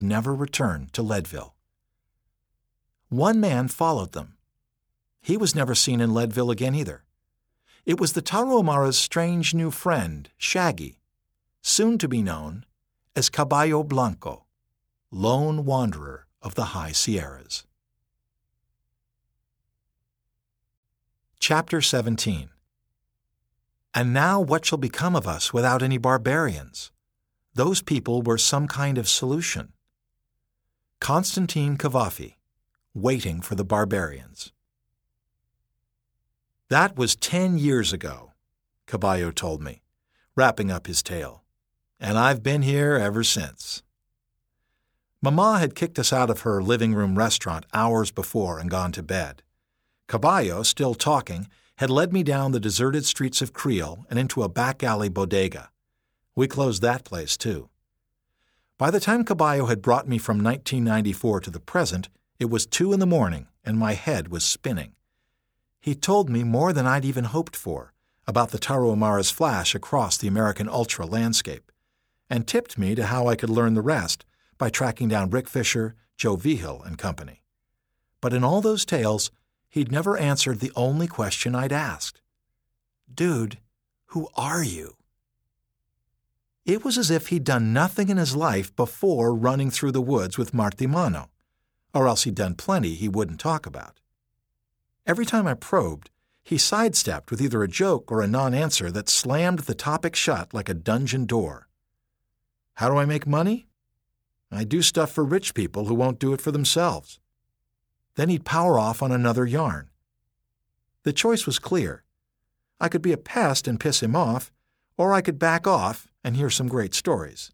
never returned to Leadville. One man followed them. He was never seen in Leadville again either. It was the Tarahumara's strange new friend, Shaggy, soon to be known as Caballo Blanco, lone wanderer of the high Sierras. Chapter 17. And now what shall become of us without any barbarians? Those people were some kind of solution. Constantine Cavafy, waiting for the barbarians. That was 10 years ago, Caballo told me, wrapping up his tale, and I've been here ever since. Mama had kicked us out of her living room restaurant hours before and gone to bed. Caballo, still talking, had led me down the deserted streets of Creel and into a back-alley bodega. We closed that place, too. By the time Caballo had brought me from 1994 to the present, it was 2 a.m, and my head was spinning. He told me more than I'd even hoped for about the Tarahumara's flash across the American Ultra landscape, and tipped me to how I could learn the rest by tracking down Rick Fisher, Joe Vigil, and company. But in all those tales, he'd never answered the only question I'd asked. Dude, who are you? It was as if he'd done nothing in his life before running through the woods with Martimano, or else he'd done plenty he wouldn't talk about. Every time I probed, he sidestepped with either a joke or a non-answer that slammed the topic shut like a dungeon door. How do I make money? I do stuff for rich people who won't do it for themselves. Then he'd power off on another yarn. The choice was clear. I could be a pest and piss him off, or I could back off and hear some great stories.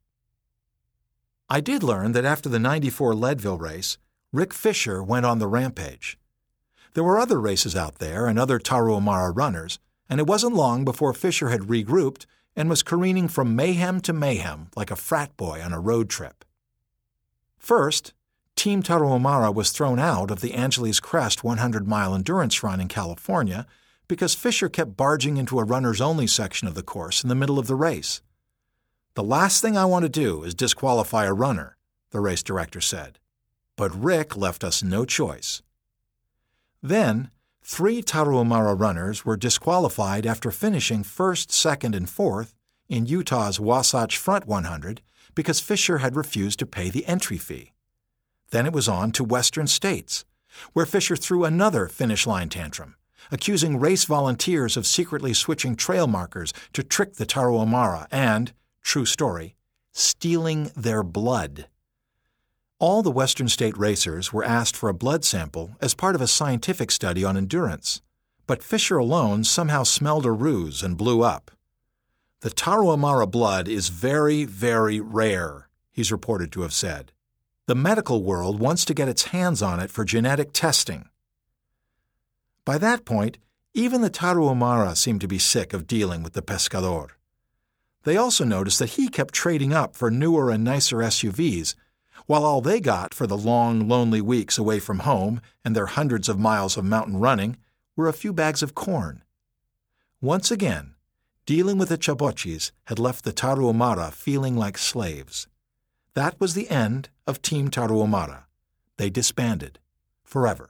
I did learn that after the '94 Leadville race, Rick Fisher went on the rampage. There were other races out there and other Tarahumara runners, and it wasn't long before Fisher had regrouped and was careening from mayhem to mayhem like a frat boy on a road trip. First, Team Tarahumara was thrown out of the Angeles Crest 100-mile endurance run in California because Fisher kept barging into a runners-only section of the course in the middle of the race. The last thing I want to do is disqualify a runner, the race director said. But Rick left us no choice. Then, 3 Tarahumara runners were disqualified after finishing first, second, and fourth in Utah's Wasatch Front 100 because Fisher had refused to pay the entry fee. Then it was on to Western States, where Fisher threw another finish line tantrum, accusing race volunteers of secretly switching trail markers to trick the Tarahumara and, true story, stealing their blood. All the Western State racers were asked for a blood sample as part of a scientific study on endurance, but Fisher alone somehow smelled a ruse and blew up. The Tarahumara blood is very, very rare, he's reported to have said. The medical world wants to get its hands on it for genetic testing. By that point, even the Tarahumara seemed to be sick of dealing with the pescador. They also noticed that he kept trading up for newer and nicer SUVs, while all they got for the long, lonely weeks away from home and their hundreds of miles of mountain running were a few bags of corn. Once again, dealing with the Chabochis had left the Tarahumara feeling like slaves. That was the end of Team Tarahumara. They disbanded. Forever.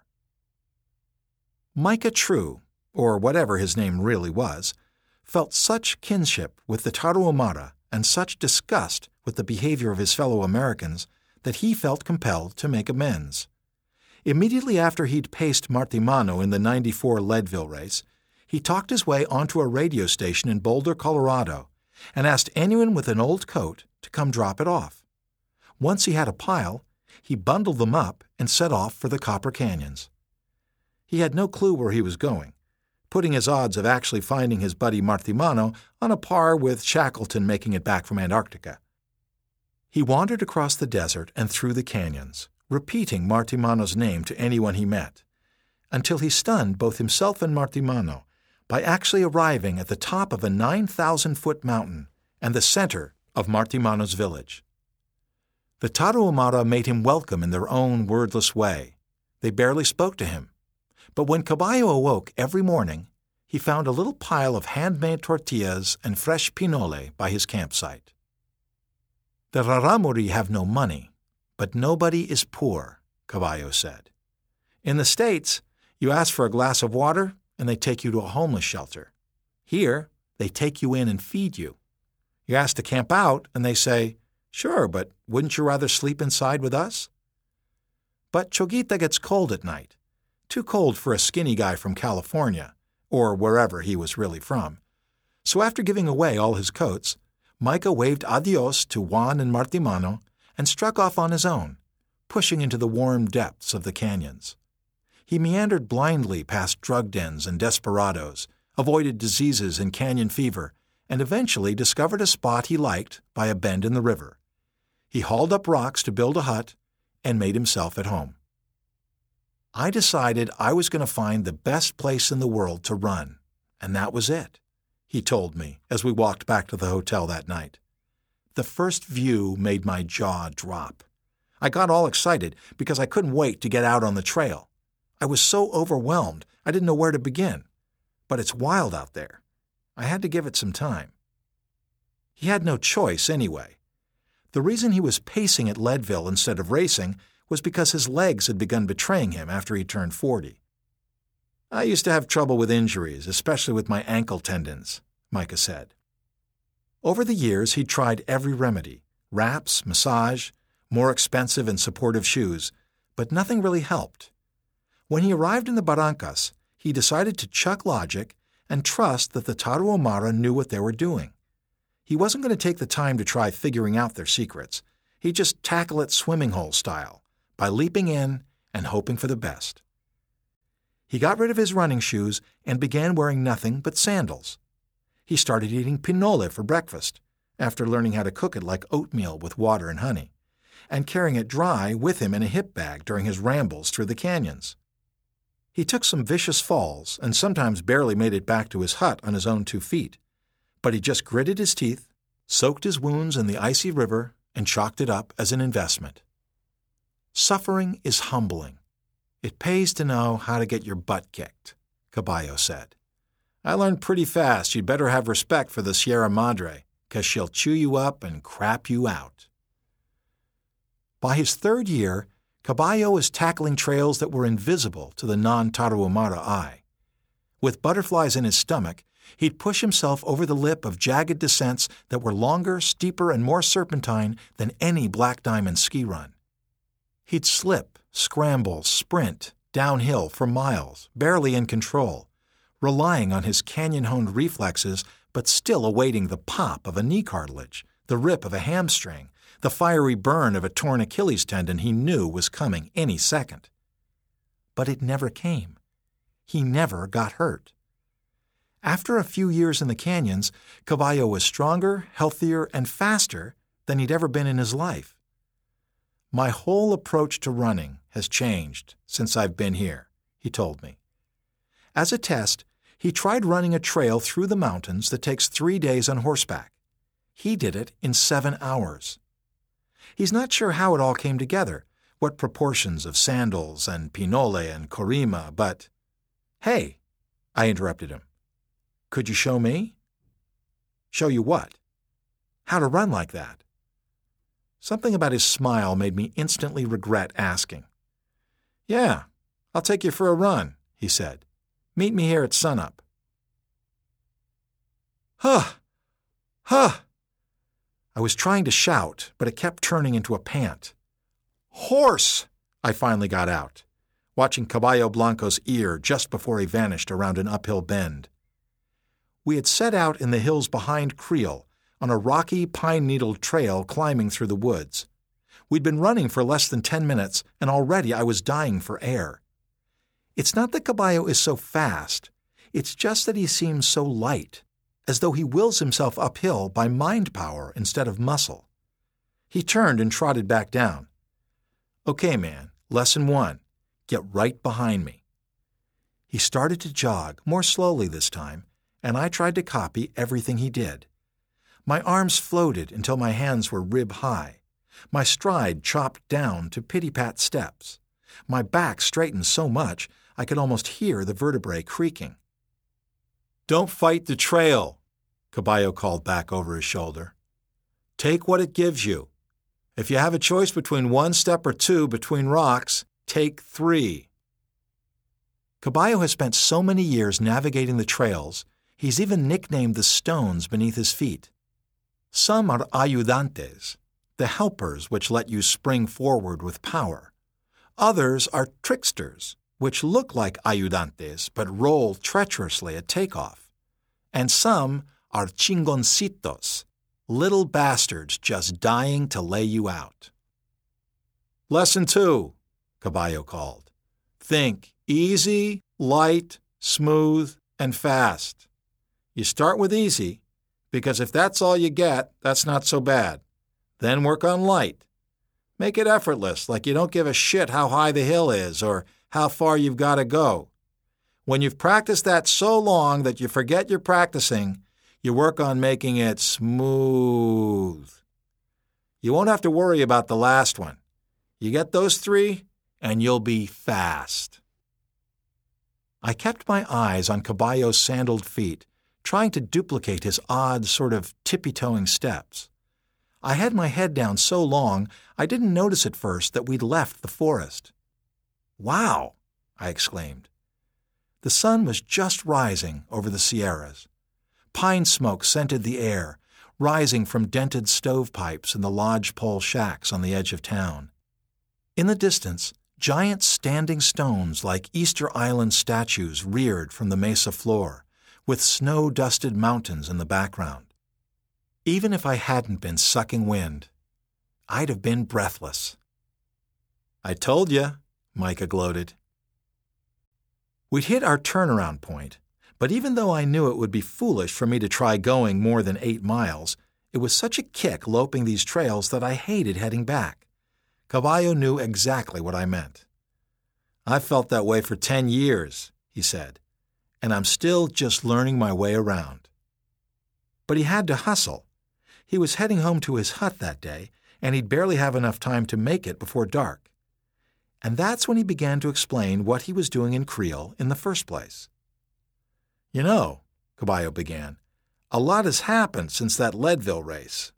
Micah True, or whatever his name really was, felt such kinship with the Tarahumara and such disgust with the behavior of his fellow Americans that he felt compelled to make amends. Immediately after he'd paced Martimano in the '94 Leadville race, he talked his way onto a radio station in Boulder, Colorado, and asked anyone with an old coat to come drop it off. Once he had a pile, he bundled them up and set off for the Copper Canyons. He had no clue where he was going, putting his odds of actually finding his buddy Martimano on a par with Shackleton making it back from Antarctica. He wandered across the desert and through the canyons, repeating Martimano's name to anyone he met, until he stunned both himself and Martimano by actually arriving at the top of a 9,000-foot mountain and the center of Martimano's village. The Tarahumara made him welcome in their own wordless way. They barely spoke to him. But when Caballo awoke every morning, he found a little pile of handmade tortillas and fresh pinole by his campsite. The Raramuri have no money, But nobody is poor, Caballo said. In the States, you ask for a glass of water and they take you to a homeless shelter. Here, they take you in and feed you. You ask to camp out and they say, "Sure, but wouldn't you rather sleep inside with us?" But Choguita gets cold at night. Too cold for a skinny guy from California, or wherever he was really from. So after giving away all his coats, Micah waved adios to Juan and Martimano and struck off on his own, pushing into the warm depths of the canyons. He meandered blindly past drug dens and desperados, avoided diseases and canyon fever, and eventually discovered a spot he liked by a bend in the river. He hauled up rocks to build a hut and made himself at home. I decided I was going to find the best place in the world to run, and that was it, he told me as we walked back to the hotel that night. The first view made my jaw drop. I got all excited because I couldn't wait to get out on the trail. I was so overwhelmed I didn't know where to begin. But it's wild out there. I had to give it some time. He had no choice anyway. The reason he was pacing at Leadville instead of racing was because his legs had begun betraying him after he turned 40. "I used to have trouble with injuries, especially with my ankle tendons," Micah said. Over the years, he'd tried every remedy, wraps, massage, more expensive and supportive shoes, but nothing really helped. When he arrived in the Barrancas, he decided to chuck logic and trust that the Tarahumara knew what they were doing. He wasn't going to take the time to try figuring out their secrets. He'd just tackle it swimming hole style, by leaping in and hoping for the best. He got rid of his running shoes and began wearing nothing but sandals. He started eating pinole for breakfast, after learning how to cook it like oatmeal with water and honey, and carrying it dry with him in a hip bag during his rambles through the canyons. He took some vicious falls and sometimes barely made it back to his hut on his own 2 feet, but he just gritted his teeth, soaked his wounds in the icy river, and chalked it up as an investment. Suffering is humbling. It pays to know how to get your butt kicked, Caballo said. "I learned pretty fast you'd better have respect for the Sierra Madre, 'cause she'll chew you up and crap you out." By his 3rd year, Caballo was tackling trails that were invisible to the non-Tarahumara eye. With butterflies in his stomach, he'd push himself over the lip of jagged descents that were longer, steeper, and more serpentine than any Black Diamond ski run. He'd slip, scramble, sprint, downhill for miles, barely in control, relying on his canyon-honed reflexes but still awaiting the pop of a knee cartilage, the rip of a hamstring, the fiery burn of a torn Achilles tendon he knew was coming any second. But it never came. He never got hurt. After a few years in the canyons, Caballo was stronger, healthier, and faster than he'd ever been in his life. "My whole approach to running has changed since I've been here," he told me. As a test, he tried running a trail through the mountains that takes 3 days on horseback. He did it in 7 hours. He's not sure how it all came together, what proportions of sandals and pinole and corima, but— "Hey," I interrupted him. "Could you show me?" "Show you what?" "How to run like that." Something about his smile made me instantly regret asking. "Yeah, I'll take you for a run," he said. "Meet me here at sunup." Huh! Huh! I was trying to shout, but it kept turning into a pant. "Horse!" I finally got out, watching Caballo Blanco's ear just before he vanished around an uphill bend. We had set out in the hills behind Creel, on a rocky, pine-needled trail climbing through the woods. We'd been running for less than 10 minutes, and already I was dying for air. It's not that Caballo is so fast, it's just that he seems so light, as though he wills himself uphill by mind power instead of muscle. He turned and trotted back down. "Okay, man, lesson 1. Get right behind me." He started to jog, more slowly this time, and I tried to copy everything he did. My arms floated until my hands were rib-high. My stride chopped down to pity-pat steps. My back straightened so much I could almost hear the vertebrae creaking. "Don't fight the trail," Caballo called back over his shoulder. "Take what it gives you. If you have a choice between one step or two between rocks, take 3. Caballo has spent so many years navigating the trails, he's even nicknamed the stones beneath his feet. Some are ayudantes, the helpers which let you spring forward with power. Others are tricksters, which look like ayudantes but roll treacherously at takeoff. And some are chingoncitos, little bastards just dying to lay you out. Lesson 2, Caballo called. Think easy, light, smooth, and fast. You start with easy, because if that's all you get, that's not so bad. Then work on light. Make it effortless, like you don't give a shit how high the hill is or how far you've got to go. When you've practiced that so long that you forget you're practicing, you work on making it smooth. You won't have to worry about the last one. You get those 3, and you'll be fast. I kept my eyes on Caballo's sandaled feet, trying to duplicate his odd, sort of tippy-toeing steps. I had my head down so long I didn't notice at first that we'd left the forest. "Wow!" I exclaimed. The sun was just rising over the Sierras. Pine smoke scented the air, rising from dented stovepipes in the lodgepole shacks on the edge of town. In the distance, giant standing stones like Easter Island statues reared from the mesa floor, with snow-dusted mountains in the background. Even if I hadn't been sucking wind, I'd have been breathless. "I told you," Micah gloated. We'd hit our turnaround point, but even though I knew it would be foolish for me to try going more than 8 miles, it was such a kick loping these trails that I hated heading back. Caballo knew exactly what I meant. "I've felt that way for 10 years, he said, "and I'm still just learning my way around." But he had to hustle. He was heading home to his hut that day, and he'd barely have enough time to make it before dark. And that's when he began to explain what he was doing in Creel in the first place. "You know," Caballo began, "a lot has happened since that Leadville race."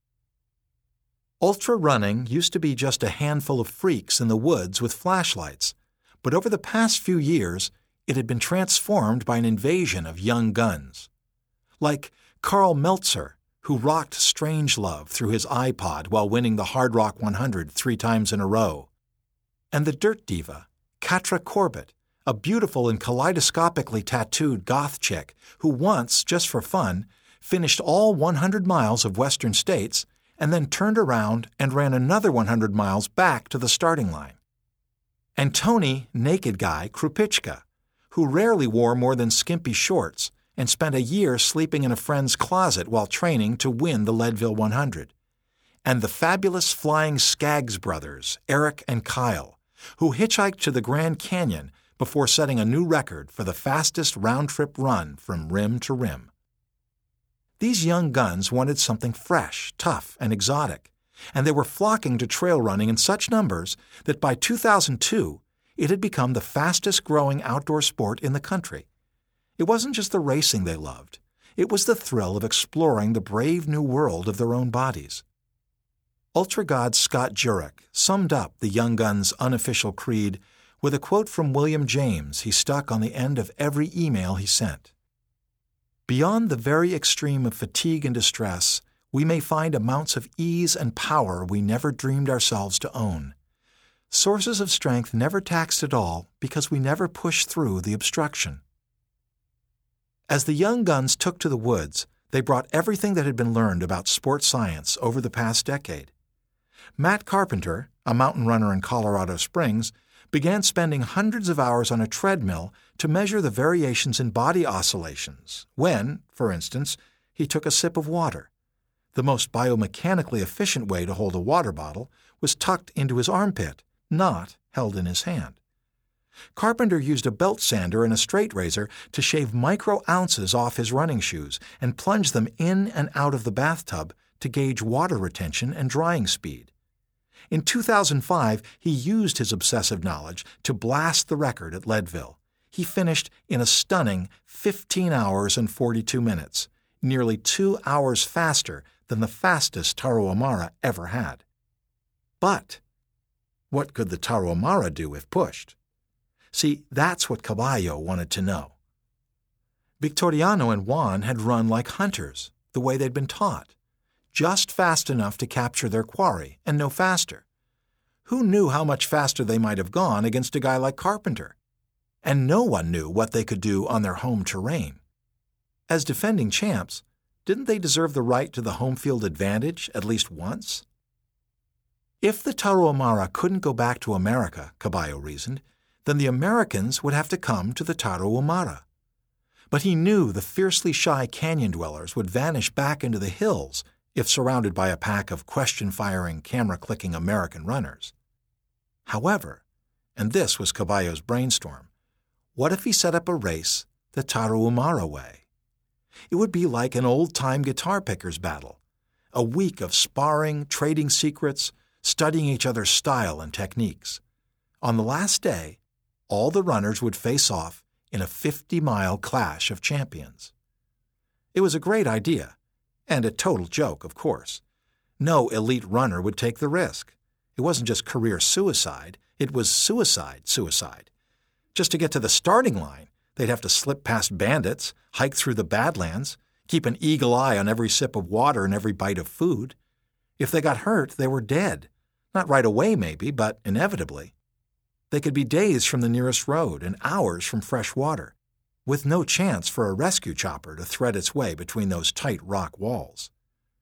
Ultra running used to be just a handful of freaks in the woods with flashlights, but over the past few years, it had been transformed by an invasion of young guns. Like Carl Meltzer, who rocked Strangelove through his iPod while winning the Hard Rock 100 3 times in a row. And the dirt diva, Katra Corbett, a beautiful and kaleidoscopically tattooed goth chick who once, just for fun, finished all 100 miles of Western States and then turned around and ran another 100 miles back to the starting line. And Tony Naked Guy Krupichka, who rarely wore more than skimpy shorts and spent a year sleeping in a friend's closet while training to win the Leadville 100. And the fabulous Flying Skaggs brothers, Eric and Kyle, who hitchhiked to the Grand Canyon before setting a new record for the fastest round-trip run from rim to rim. These young guns wanted something fresh, tough, and exotic, and they were flocking to trail running in such numbers that by 2002, it had become the fastest-growing outdoor sport in the country. It wasn't just the racing they loved. It was the thrill of exploring the brave new world of their own bodies. Ultra God Scott Jurek summed up the young guns' unofficial creed with a quote from William James he stuck on the end of every email he sent. "Beyond the very extreme of fatigue and distress, we may find amounts of ease and power we never dreamed ourselves to own. Sources of strength never taxed at all because we never pushed through the obstruction." As the young guns took to the woods, they brought everything that had been learned about sports science over the past decade. Matt Carpenter, a mountain runner in Colorado Springs, began spending hundreds of hours on a treadmill to measure the variations in body oscillations when, for instance, he took a sip of water. The most biomechanically efficient way to hold a water bottle was tucked into his armpit, not held in his hand. Carpenter used a belt sander and a straight razor to shave micro-ounces off his running shoes and plunge them in and out of the bathtub to gauge water retention and drying speed. In 2005, he used his obsessive knowledge to blast the record at Leadville. He finished in a stunning 15 hours and 42 minutes, nearly 2 hours faster than the fastest Taro Amara ever had. But what could the Tarahumara do if pushed? See, that's what Caballo wanted to know. Victoriano and Juan had run like hunters, the way they'd been taught, just fast enough to capture their quarry and no faster. Who knew how much faster they might have gone against a guy like Carpenter? And no one knew what they could do on their home terrain. As defending champs, didn't they deserve the right to the home field advantage at least once? If the Tarahumara couldn't go back to America, Caballo reasoned, then the Americans would have to come to the Tarahumara. But he knew the fiercely shy canyon dwellers would vanish back into the hills if surrounded by a pack of question-firing, camera-clicking American runners. However, and this was Caballo's brainstorm, what if he set up a race the Tarahumara way? It would be like an old-time guitar pickers battle, a week of sparring, trading secrets, studying each other's style and techniques. On the last day, all the runners would face off in a 50-mile clash of champions. It was a great idea, and a total joke, of course. No elite runner would take the risk. It wasn't just career suicide, it was suicide. Just to get to the starting line, they'd have to slip past bandits, hike through the Badlands, keep an eagle eye on every sip of water and every bite of food. If they got hurt, they were dead. Not right away, maybe, but inevitably. They could be days from the nearest road and hours from fresh water, with no chance for a rescue chopper to thread its way between those tight rock walls.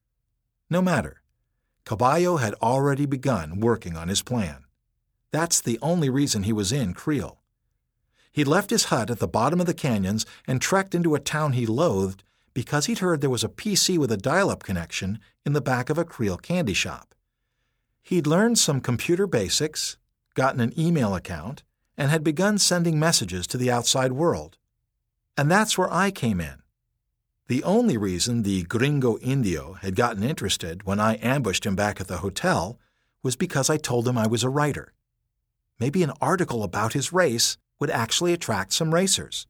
No matter. Caballo had already begun working on his plan. That's the only reason he was in Creel. He'd left his hut at the bottom of the canyons and trekked into a town he loathed because he'd heard there was a PC with a dial-up connection in the back of a Creel candy shop. He'd learned some computer basics, gotten an email account, and had begun sending messages to the outside world. And that's where I came in. The only reason the Gringo Indio had gotten interested when I ambushed him back at the hotel was because I told him I was a writer. Maybe an article about his race would actually attract some racers.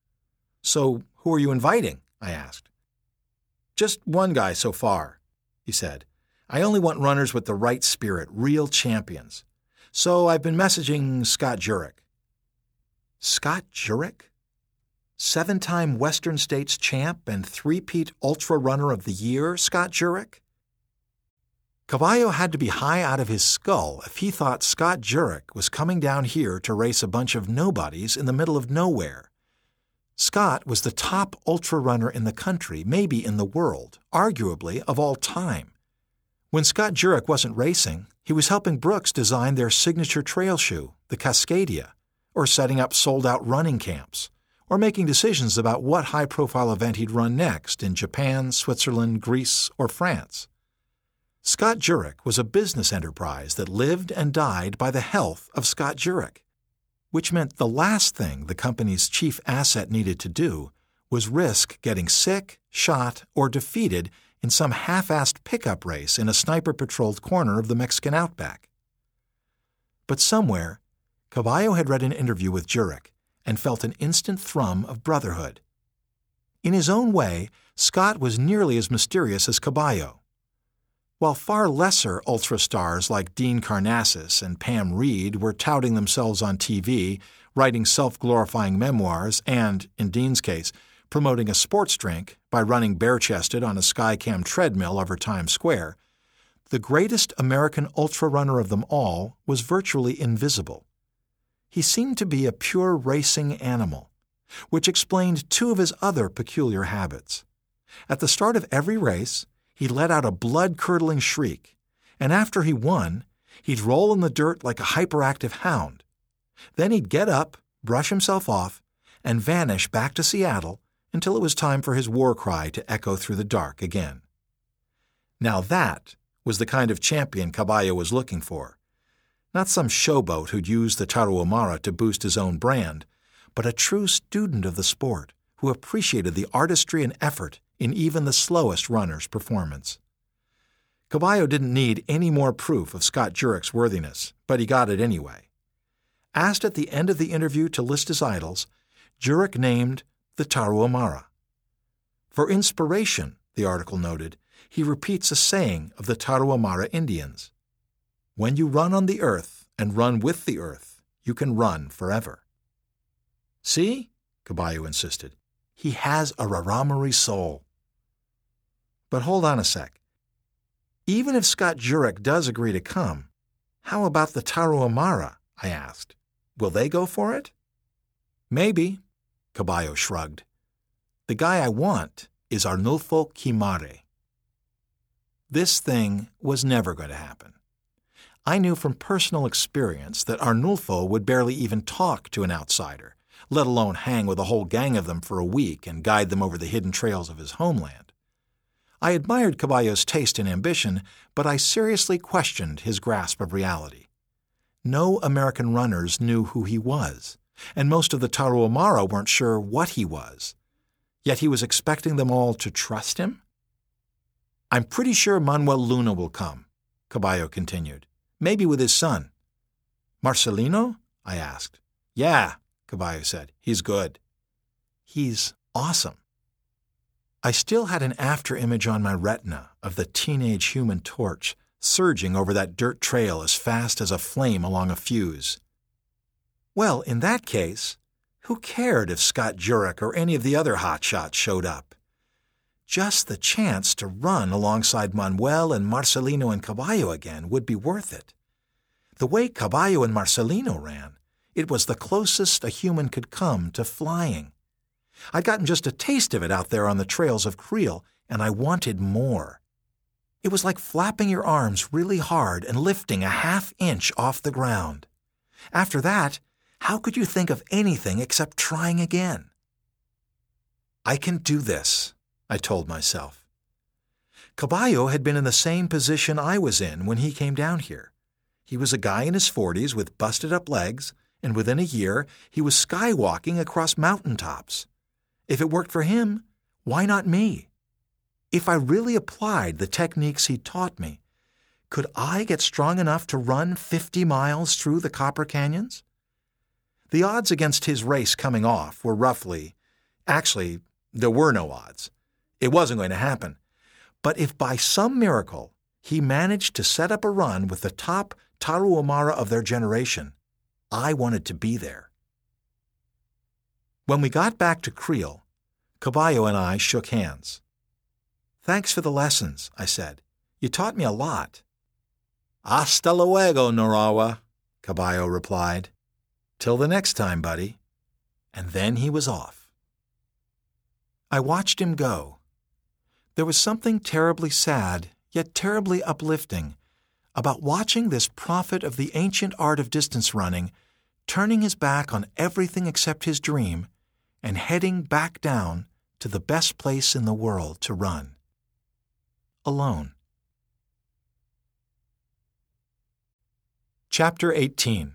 "So, who are you inviting?" I asked. "Just one guy so far," he said. "I only want runners with the right spirit, real champions. So I've been messaging Scott Jurek." Scott Jurek? 7-time Western States champ and 3-peat Ultra Runner of the Year, Scott Jurek? Caballo had to be high out of his skull if he thought Scott Jurek was coming down here to race a bunch of nobodies in the middle of nowhere. Scott was the top ultra runner in the country, maybe in the world, arguably of all time. When Scott Jurek wasn't racing, he was helping Brooks design their signature trail shoe, the Cascadia, or setting up sold-out running camps, or making decisions about what high-profile event he'd run next in Japan, Switzerland, Greece, or France. Scott Jurek was a business enterprise that lived and died by the health of Scott Jurek, which meant the last thing the company's chief asset needed to do was risk getting sick, shot, or defeated in some half-assed pickup race in a sniper-patrolled corner of the Mexican outback. But somewhere, Caballo had read an interview with Jurek and felt an instant thrum of brotherhood. In his own way, Scott was nearly as mysterious as Caballo. While far lesser ultra stars like Dean Karnassus and Pam Reed were touting themselves on TV, writing self-glorifying memoirs, and, in Dean's case, promoting a sports drink by running bare-chested on a Skycam treadmill over Times Square, the greatest American ultra runner of them all was virtually invisible. He seemed to be a pure racing animal, which explained 2 of his other peculiar habits. At the start of every race, he let out a blood-curdling shriek, and after he won, he'd roll in the dirt like a hyperactive hound. Then he'd get up, brush himself off, and vanish back to Seattle until it was time for his war cry to echo through the dark again. Now that was the kind of champion Caballo was looking for. Not some showboat who'd use the Tarahumara to boost his own brand, but a true student of the sport who appreciated the artistry and effort in even the slowest runner's performance. Caballo didn't need any more proof of Scott Jurek's worthiness, but he got it anyway. Asked at the end of the interview to list his idols, Jurek named the Tarahumara. For inspiration, the article noted, he repeats a saying of the Tarahumara Indians. When you run on the earth and run with the earth, you can run forever. See? Caballo insisted. He has a Raramuri soul. But hold on a sec. Even if Scott Jurek does agree to come, how about the Tarahumara? I asked. Will they go for it? Maybe, Caballo shrugged. The guy I want is Arnulfo Quimare. This thing was never going to happen. I knew from personal experience that Arnulfo would barely even talk to an outsider, let alone hang with a whole gang of them for a week and guide them over the hidden trails of his homeland. I admired Caballo's taste and ambition, but I seriously questioned his grasp of reality. No American runners knew who he was, and most of the Tarahumara weren't sure what he was. Yet he was expecting them all to trust him? I'm pretty sure Manuel Luna will come, Caballo continued, maybe with his son. Marcelino? I asked. Yeah, Caballo said. He's good. He's awesome. I still had an after-image on my retina of the teenage Human Torch surging over that dirt trail as fast as a flame along a fuse. Well, in that case, who cared if Scott Jurek or any of the other hotshots showed up? Just the chance to run alongside Manuel and Marcelino and Caballo again would be worth it. The way Caballo and Marcelino ran, it was the closest a human could come to flying. I'd gotten just a taste of it out there on the trails of Creel, and I wanted more. It was like flapping your arms really hard and lifting a half-inch off the ground. After that, how could you think of anything except trying again? I can do this, I told myself. Caballo had been in the same position I was in when he came down here. He was a guy in his 40s with busted-up legs, and within a year he was skywalking across mountaintops. If it worked for him, why not me? If I really applied the techniques he taught me, could I get strong enough to run 50 miles through the Copper Canyons? The odds against his race coming off were actually, there were no odds. It wasn't going to happen. But if by some miracle he managed to set up a run with the top Tarahumara of their generation, I wanted to be there. When we got back to Creel, Caballo and I shook hands. Thanks for the lessons, I said. You taught me a lot. Hasta luego, Norawa, Caballo replied. Till the next time, buddy. And then he was off. I watched him go. There was something terribly sad, yet terribly uplifting, about watching this prophet of the ancient art of distance running turning his back on everything except his dream and heading back down to the best place in the world to run. Alone. Chapter 18.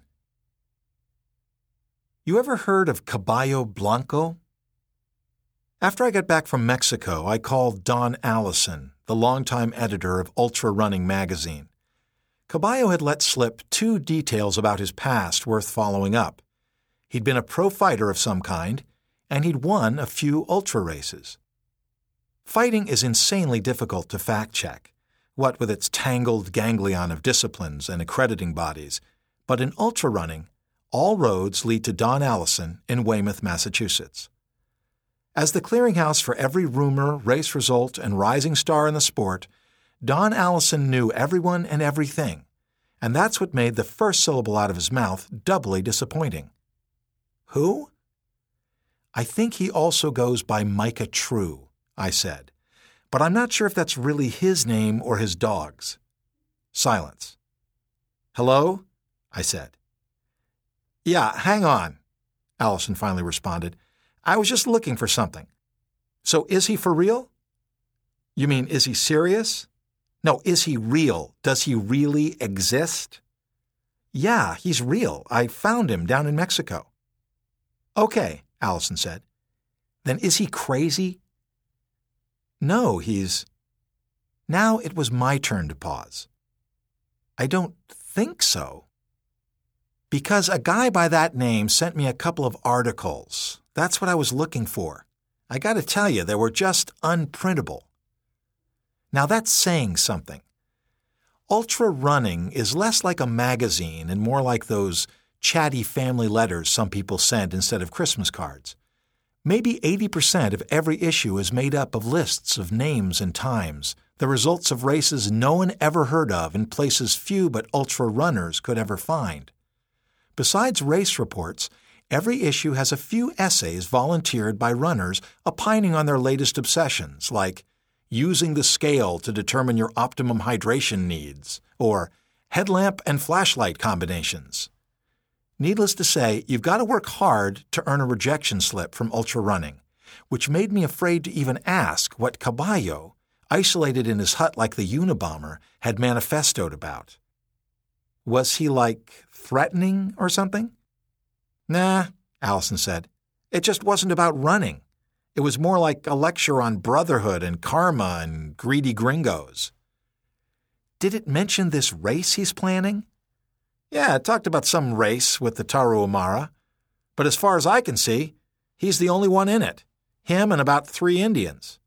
You ever heard of Caballo Blanco? After I got back from Mexico, I called Don Allison, the longtime editor of Ultra Running magazine. Caballo had let slip 2 details about his past worth following up. He'd been a pro fighter of some kind, and he'd won a few ultra races. Fighting is insanely difficult to fact-check, what with its tangled ganglion of disciplines and accrediting bodies, but in ultra running, all roads lead to Don Allison in Weymouth, Massachusetts. As the clearinghouse for every rumor, race result, and rising star in the sport, Don Allison knew everyone and everything, and that's what made the first syllable out of his mouth doubly disappointing. Who? I think he also goes by Micah True, I said, but I'm not sure if that's really his name or his dog's. Silence. Hello? I said. Yeah, hang on, Allison finally responded. I was just looking for something. So is he for real? You mean, is he serious? No, is he real? Does he really exist? Yeah, he's real. I found him down in Mexico. Okay, Allison said. Then is he crazy? No, he's... Now it was my turn to pause. I don't think so. Because a guy by that name sent me a couple of articles. That's what I was looking for. I got to tell you, they were just unprintable. Now that's saying something. ultra running is less like a magazine and more like those chatty family letters some people send instead of Christmas cards. Maybe 80% of every issue is made up of lists of names and times, the results of races no one ever heard of in places few but ultra runners could ever find. Besides race reports, every issue has a few essays volunteered by runners opining on their latest obsessions, like using the scale to determine your optimum hydration needs, or headlamp and flashlight combinations. Needless to say, you've got to work hard to earn a rejection slip from ultra running, which made me afraid to even ask what Caballo, isolated in his hut like the Unabomber, had manifestoed about. Was he, threatening or something? Nah, Allison said. It just wasn't about running. It was more like a lecture on brotherhood and karma and greedy gringos. Did it mention this race he's planning? Yeah, it talked about some race with the Tarahumara. But as far as I can see, he's the only one in it. Him and about 3 Indians.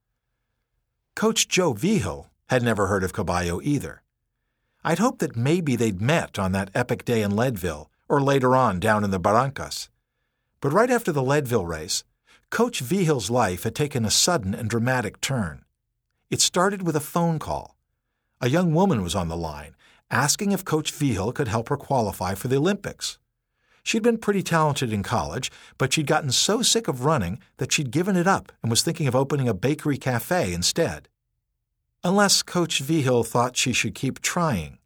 Coach Joe Vigil had never heard of Caballo either. I'd hoped that maybe they'd met on that epic day in Leadville or later on down in the Barrancas. But right after the Leadville race, Coach Vigil's life had taken a sudden and dramatic turn. It started with a phone call. A young woman was on the line, asking if Coach Vigil could help her qualify for the Olympics. She'd been pretty talented in college, but she'd gotten so sick of running that she'd given it up and was thinking of opening a bakery cafe instead. Unless Coach Vigil thought she should keep trying.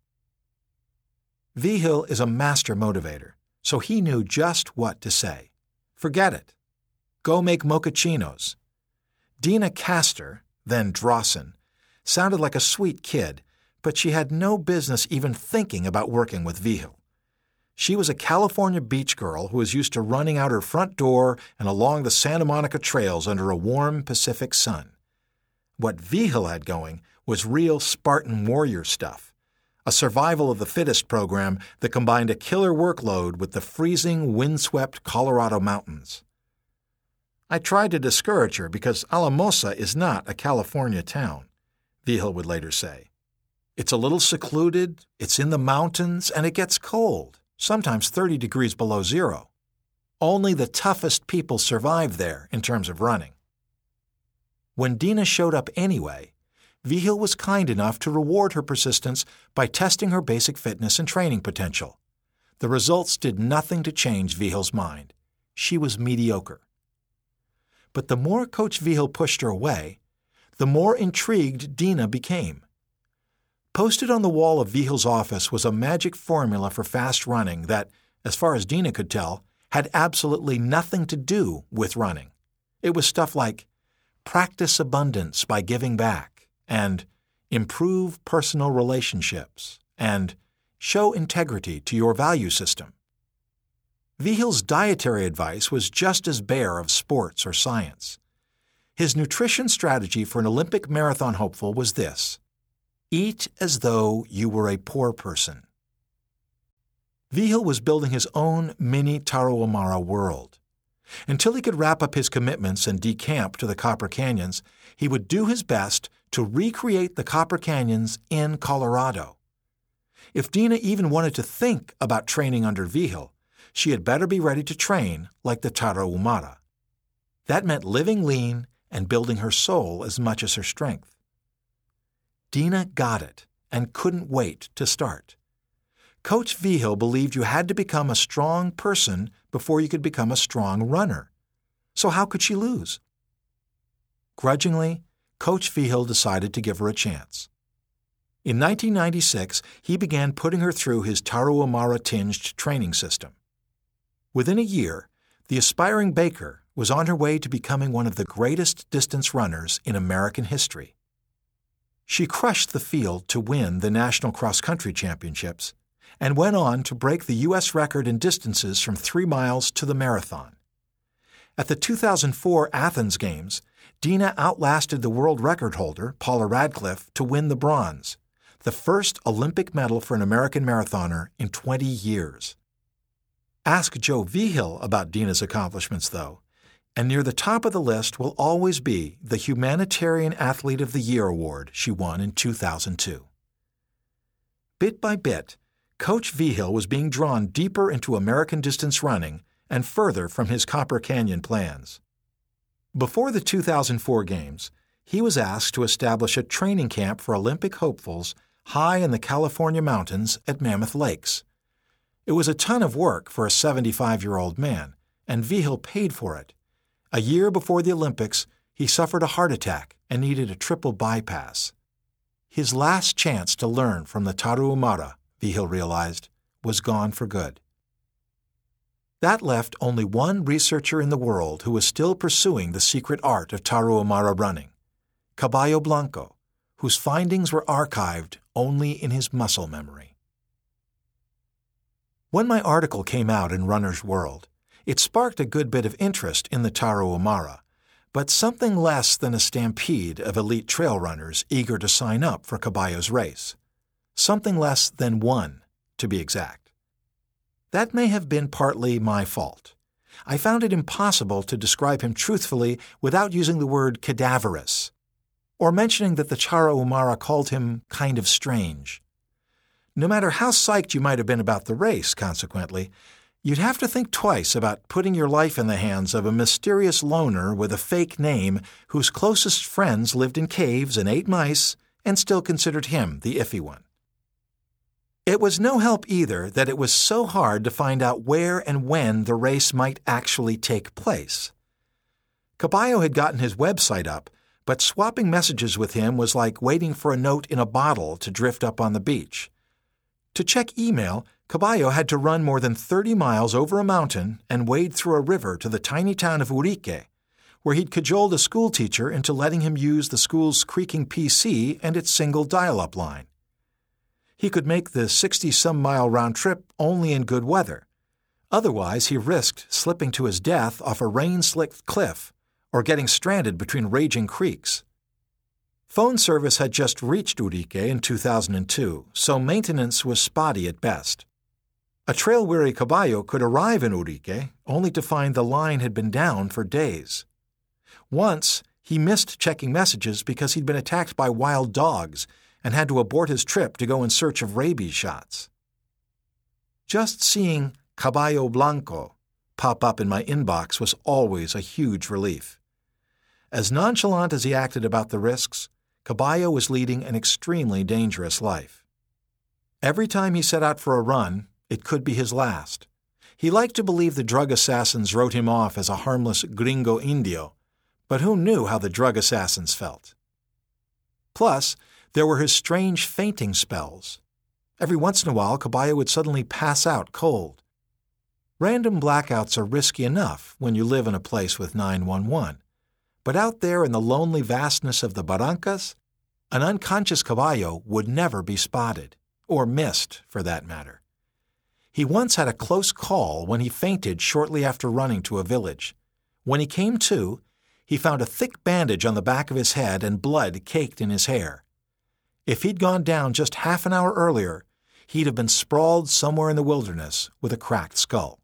Vigil is a master motivator, so he knew just what to say. Forget it. Go make mochachinos. Dina Castor, then Drawson, sounded like a sweet kid, but she had no business even thinking about working with Vigil. She was a California beach girl who was used to running out her front door and along the Santa Monica trails under a warm Pacific sun. What Vigil had going was real Spartan warrior stuff, a survival of the fittest program that combined a killer workload with the freezing, windswept Colorado mountains. I tried to discourage her because Alamosa is not a California town, Vigil would later say. It's a little secluded, it's in the mountains, and it gets cold, sometimes 30 degrees below zero. Only the toughest people survive there in terms of running. When Dina showed up anyway, Vigil was kind enough to reward her persistence by testing her basic fitness and training potential. The results did nothing to change Vigil's mind. She was mediocre. But the more Coach Vigil pushed her away, the more intrigued Dina became. Posted on the wall of Vigil's office was a magic formula for fast running that, as far as Dina could tell, had absolutely nothing to do with running. It was stuff like, practice abundance by giving back, and improve personal relationships, and show integrity to your value system. Vigil's dietary advice was just as bare of sports or science. His nutrition strategy for an Olympic marathon hopeful was this: eat as though you were a poor person. Vigil was building his own mini Tarahumara world. Until he could wrap up his commitments and decamp to the Copper Canyons, he would do his best to recreate the Copper Canyons in Colorado. If Dina even wanted to think about training under Vigil, she had better be ready to train like the Tarahumara. That meant living lean and building her soul as much as her strength. Dina got it and couldn't wait to start. Coach Vigil believed you had to become a strong person before you could become a strong runner. So how could she lose? Grudgingly, Coach Vigil decided to give her a chance. In 1996, he began putting her through his Tarahumara-tinged training system. Within a year, the aspiring baker was on her way to becoming one of the greatest distance runners in American history. She crushed the field to win the National Cross Country Championships and went on to break the U.S. record in distances from 3 miles to the marathon. At the 2004 Athens Games, Dina outlasted the world record holder, Paula Radcliffe, to win the bronze, the first Olympic medal for an American marathoner in 20 years. Ask Joe Vigil about Dina's accomplishments, though, and near the top of the list will always be the Humanitarian Athlete of the Year award she won in 2002. Bit by bit, Coach Vigil was being drawn deeper into American distance running and further from his Copper Canyon plans. Before the 2004 Games, he was asked to establish a training camp for Olympic hopefuls high in the California mountains at Mammoth Lakes. It was a ton of work for a 75-year-old man, and Vigil paid for it. A year before the Olympics, he suffered a heart attack and needed a triple bypass. His last chance to learn from the Tarahumara, Vigil realized, was gone for good. That left only one researcher in the world who was still pursuing the secret art of Tarahumara running, Caballo Blanco, whose findings were archived only in his muscle memory. When my article came out in Runner's World, it sparked a good bit of interest in the Tarahumara, but something less than a stampede of elite trail runners eager to sign up for Caballo's race. Something less than one, to be exact. That may have been partly my fault. I found it impossible to describe him truthfully without using the word cadaverous, or mentioning that the Tarahumara called him kind of strange. No matter how psyched you might have been about the race, consequently, you'd have to think twice about putting your life in the hands of a mysterious loner with a fake name whose closest friends lived in caves and ate mice and still considered him the iffy one. It was no help either that it was so hard to find out where and when the race might actually take place. Caballo had gotten his website up, but swapping messages with him was like waiting for a note in a bottle to drift up on the beach. To check email, Caballo had to run more than 30 miles over a mountain and wade through a river to the tiny town of Urique, where he'd cajoled a schoolteacher into letting him use the school's creaking PC and its single dial-up line. He could make the 60-some-mile round trip only in good weather. Otherwise, he risked slipping to his death off a rain-slicked cliff or getting stranded between raging creeks. Phone service had just reached Urique in 2002, so maintenance was spotty at best. A trail-weary Caballo could arrive in Urique only to find the line had been down for days. Once, he missed checking messages because he'd been attacked by wild dogs and had to abort his trip to go in search of rabies shots. Just seeing Caballo Blanco pop up in my inbox was always a huge relief. As nonchalant as he acted about the risks, Caballo was leading an extremely dangerous life. Every time he set out for a run, it could be his last. He liked to believe the drug assassins wrote him off as a harmless gringo indio, but who knew how the drug assassins felt? Plus, there were his strange fainting spells. Every once in a while, Caballo would suddenly pass out cold. Random blackouts are risky enough when you live in a place with 911. But out there in the lonely vastness of the Barrancas, an unconscious Caballo would never be spotted, or missed, for that matter. He once had a close call when he fainted shortly after running to a village. When he came to, he found a thick bandage on the back of his head and blood caked in his hair. If he'd gone down just half an hour earlier, he'd have been sprawled somewhere in the wilderness with a cracked skull.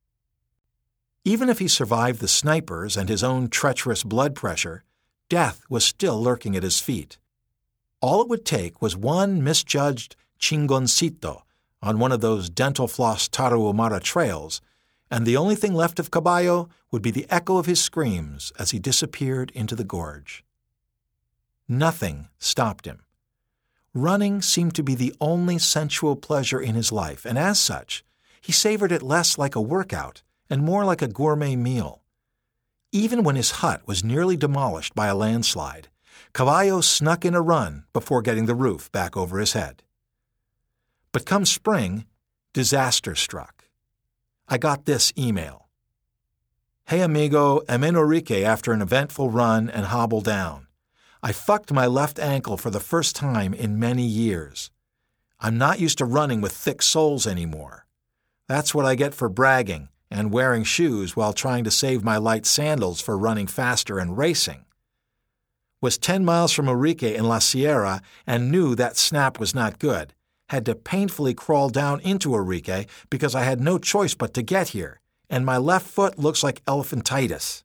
Even if he survived the snipers and his own treacherous blood pressure, death was still lurking at his feet. All it would take was one misjudged chingoncito on one of those dental floss Tarahumara trails, and the only thing left of Caballo would be the echo of his screams as he disappeared into the gorge. Nothing stopped him. Running seemed to be the only sensual pleasure in his life, and as such, he savored it less like a workout and more like a gourmet meal. Even when his hut was nearly demolished by a landslide, Caballo snuck in a run before getting the roof back over his head. But come spring, disaster struck. I got this email. Hey amigo, I'm in Urique after an eventful run and hobble down. I fucked my left ankle for the first time in many years. I'm not used to running with thick soles anymore. That's what I get for bragging and wearing shoes while trying to save my light sandals for running faster and racing. Was 10 miles from Urique in La Sierra and knew that snap was not good. Had to painfully crawl down into Urique because I had no choice but to get here, and my left foot looks like elephantitis.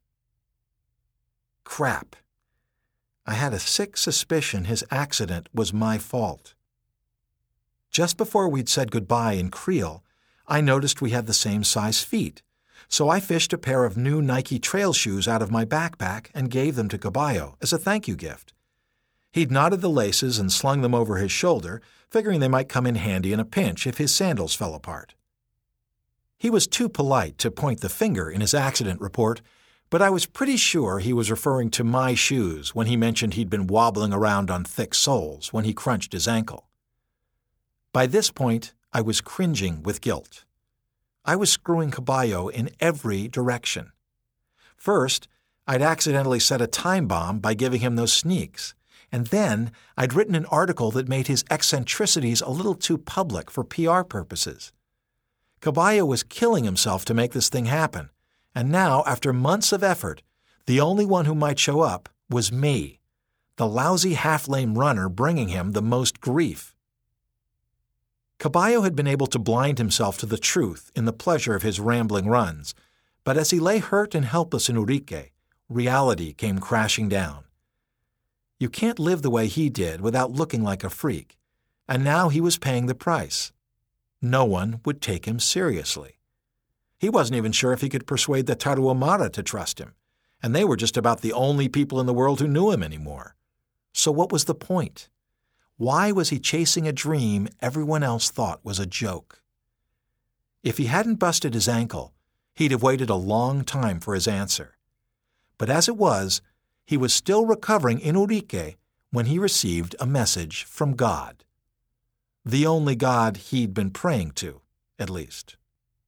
Crap. I had a sick suspicion his accident was my fault. Just before we'd said goodbye in Creel, I noticed we had the same size feet, so I fished a pair of new Nike trail shoes out of my backpack and gave them to Caballo as a thank you gift. He'd knotted the laces and slung them over his shoulder, figuring they might come in handy in a pinch if his sandals fell apart. He was too polite to point the finger in his accident report, but I was pretty sure he was referring to my shoes when he mentioned he'd been wobbling around on thick soles when he crunched his ankle. By this point, I was cringing with guilt. I was screwing Caballo in every direction. First, I'd accidentally set a time bomb by giving him those sneaks, and then I'd written an article that made his eccentricities a little too public for PR purposes. Caballo was killing himself to make this thing happen, and now, after months of effort, the only one who might show up was me, the lousy half-lame runner bringing him the most grief. Caballo had been able to blind himself to the truth in the pleasure of his rambling runs, but as he lay hurt and helpless in Urique, reality came crashing down. You can't live the way he did without looking like a freak, and now he was paying the price. No one would take him seriously. He wasn't even sure if he could persuade the Tarahumara to trust him, and they were just about the only people in the world who knew him anymore. So what was the point? Why was he chasing a dream everyone else thought was a joke? If he hadn't busted his ankle, he'd have waited a long time for his answer. But as it was, he was still recovering in Urique when he received a message from God. The only God he'd been praying to, at least.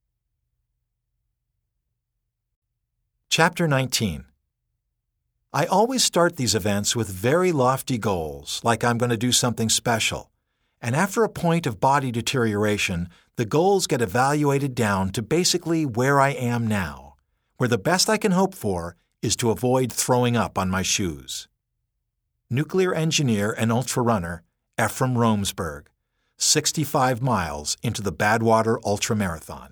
Chapter 19. I always start these events with very lofty goals, like I'm going to do something special. And after a point of body deterioration, the goals get evaluated down to basically where I am now, where the best I can hope for is to avoid throwing up on my shoes. Nuclear engineer and ultra-runner Ephraim Romesberg, 65 miles into the Badwater Ultramarathon.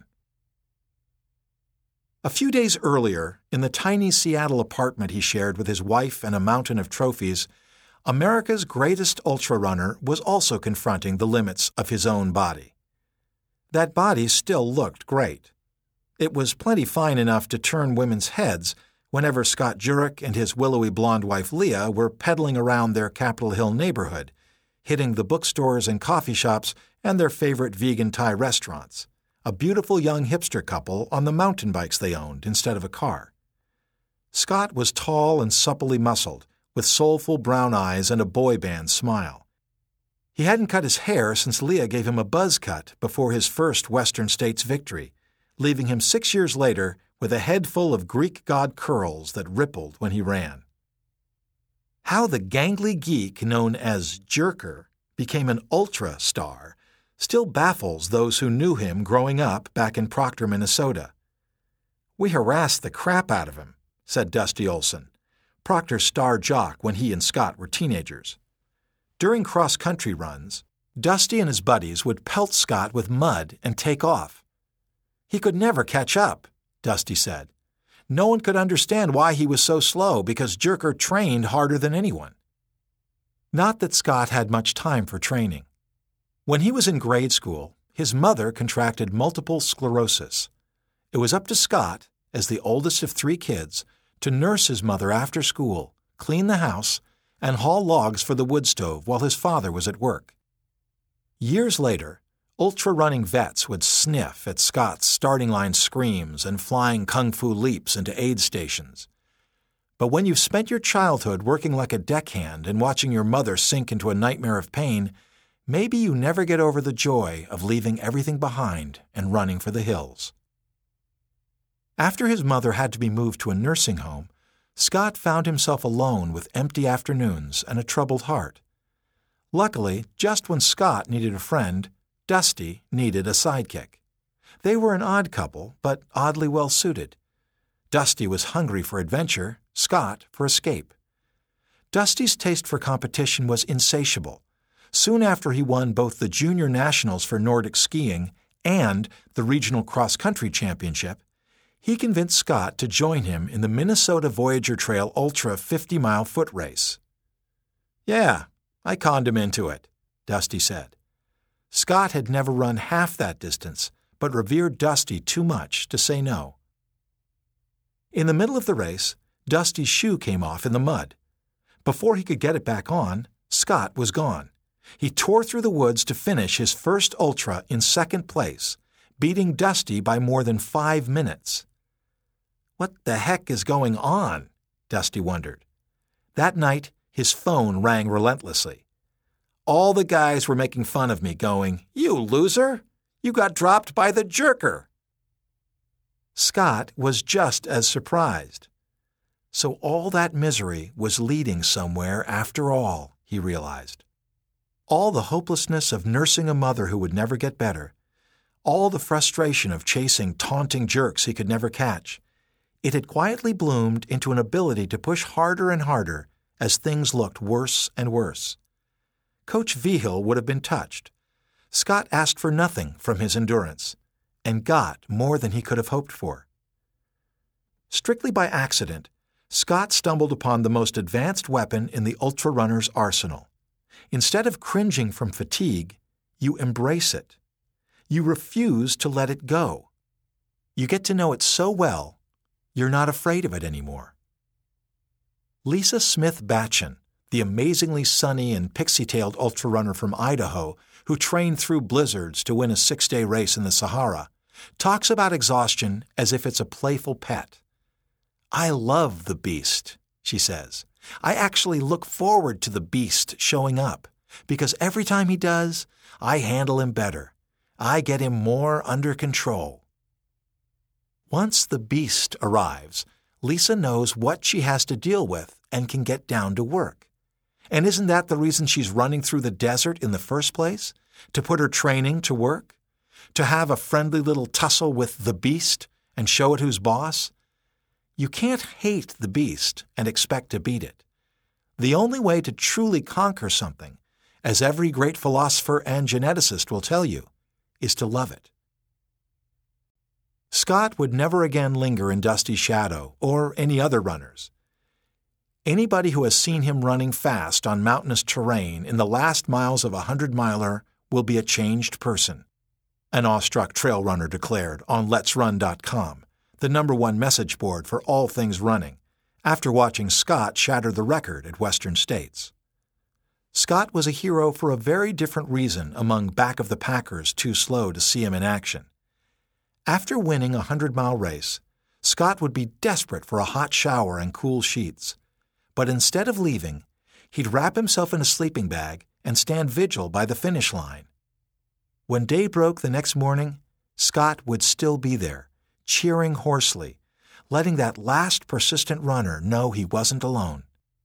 A few days earlier, in the tiny Seattle apartment he shared with his wife and a mountain of trophies, America's greatest ultra-runner was also confronting the limits of his own body. That body still looked great. It was plenty fine enough to turn women's heads whenever Scott Jurek and his willowy blonde wife Leah were pedaling around their Capitol Hill neighborhood, hitting the bookstores and coffee shops and their favorite vegan Thai restaurants, a beautiful young hipster couple on the mountain bikes they owned instead of a car. Scott was tall and supplely muscled, with soulful brown eyes and a boy band smile. He hadn't cut his hair since Leah gave him a buzz cut before his first Western States victory, leaving him 6 years later with a head full of Greek god curls that rippled when he ran. How the gangly geek known as Jerker became an ultra star still baffles those who knew him growing up back in Proctor, Minnesota. "We harassed the crap out of him," said Dusty Olson, Proctor's star jock when he and Scott were teenagers. During cross-country runs, Dusty and his buddies would pelt Scott with mud and take off. "He could never catch up," Dusty said. "No one could understand why he was so slow because Jerker trained harder than anyone." Not that Scott had much time for training. When he was in grade school, his mother contracted multiple sclerosis. It was up to Scott, as the oldest of 3 kids, to nurse his mother after school, clean the house, and haul logs for the wood stove while his father was at work. Years later, ultra-running vets would sniff at Scott's starting line screams and flying kung fu leaps into aid stations. But when you've spent your childhood working like a deckhand and watching your mother sink into a nightmare of pain, maybe you never get over the joy of leaving everything behind and running for the hills. After his mother had to be moved to a nursing home, Scott found himself alone with empty afternoons and a troubled heart. Luckily, just when Scott needed a friend, Dusty needed a sidekick. They were an odd couple, but oddly well-suited. Dusty was hungry for adventure, Scott for escape. Dusty's taste for competition was insatiable. Soon after he won both the Junior Nationals for Nordic skiing and the Regional Cross Country Championship, he convinced Scott to join him in the Minnesota Voyager Trail Ultra 50-mile foot race. "Yeah, I conned him into it," Dusty said. Scott had never run half that distance, but revered Dusty too much to say no. In the middle of the race, Dusty's shoe came off in the mud. Before he could get it back on, Scott was gone. He tore through the woods to finish his first ultra in second place, beating Dusty by more than 5 minutes. What the heck is going on? Dusty wondered. That night, his phone rang relentlessly. All the guys were making fun of me, going, "You loser! You got dropped by the jerker!" Scott was just as surprised. So all that misery was leading somewhere after all, he realized. All the hopelessness of nursing a mother who would never get better, all the frustration of chasing taunting jerks he could never catch, it had quietly bloomed into an ability to push harder and harder as things looked worse and worse. Coach Vigil would have been touched. Scott asked for nothing from his endurance, and got more than he could have hoped for. Strictly by accident, Scott stumbled upon the most advanced weapon in the ultra-runner's arsenal. Instead of cringing from fatigue, you embrace it. You refuse to let it go. You get to know it so well, you're not afraid of it anymore. Lisa Smith Batchen, the amazingly sunny and pixie-tailed ultra-runner from Idaho who trained through blizzards to win a 6-day race in the Sahara, talks about exhaustion as if it's a playful pet. "I love the beast," she says. "I actually look forward to the beast showing up, because every time he does, I handle him better. I get him more under control." Once the beast arrives, Lisa knows what she has to deal with and can get down to work. And isn't that the reason she's running through the desert in the first place? To put her training to work? To have a friendly little tussle with the beast and show it who's boss? You can't hate the beast and expect to beat it. The only way to truly conquer something, as every great philosopher and geneticist will tell you, is to love it. Scott would never again linger in Dusty's shadow or any other runners. Anybody who has seen him running fast on mountainous terrain in the last miles of a 100-miler will be a changed person, an awestruck trail runner declared on Let'sRun.com, the #1 message board for all things running, after watching Scott shatter the record at Western States. Scott was a hero for a very different reason among back-of-the-packers too slow to see him in action. After winning a 100-mile race, Scott would be desperate for a hot shower and cool sheets. But instead of leaving, he'd wrap himself in a sleeping bag and stand vigil by the finish line. When day broke the next morning, Scott would still be there, cheering hoarsely, letting that last persistent runner know he wasn't alone.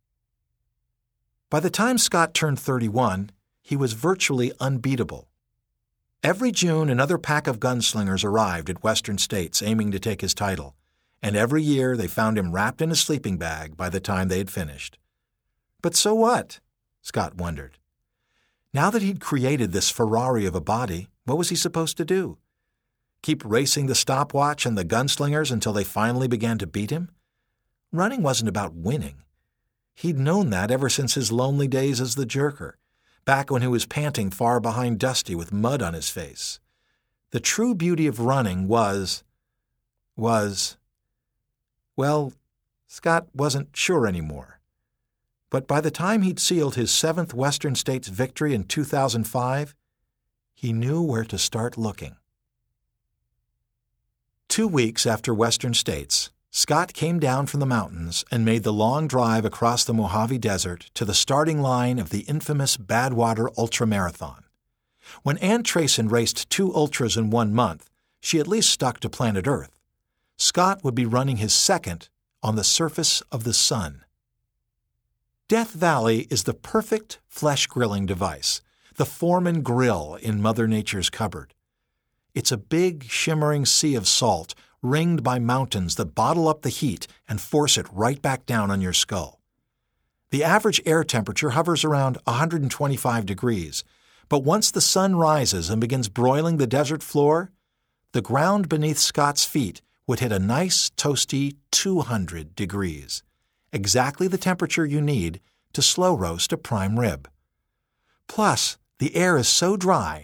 By the time Scott turned 31, he was virtually unbeatable. Every June, another pack of gunslingers arrived at Western States aiming to take his title, and every year they found him wrapped in a sleeping bag by the time they had finished. But so what? Scott wondered. Now that he'd created this Ferrari of a body, what was he supposed to do? Keep racing the stopwatch and the gunslingers until they finally began to beat him? Running wasn't about winning. He'd known that ever since his lonely days as the jerker, back when he was panting far behind Dusty with mud on his face. The true beauty of running was, well, Scott wasn't sure anymore. But by the time he'd sealed his 7th Western States victory in 2005, he knew where to start looking. 2 weeks after Western States, Scott came down from the mountains and made the long drive across the Mojave Desert to the starting line of the infamous Badwater Ultramarathon. When Ann Trayson raced 2 ultras in 1 month, she at least stuck to planet Earth. Scott would be running his 2nd on the surface of the sun. Death Valley is the perfect flesh-grilling device, the Foreman grill in Mother Nature's cupboard. It's a big, shimmering sea of salt ringed by mountains that bottle up the heat and force it right back down on your skull. The average air temperature hovers around 125 degrees, but once the sun rises and begins broiling the desert floor, the ground beneath Scott's feet would hit a nice, toasty 200 degrees, exactly the temperature you need to slow roast a prime rib. Plus, the air is so dry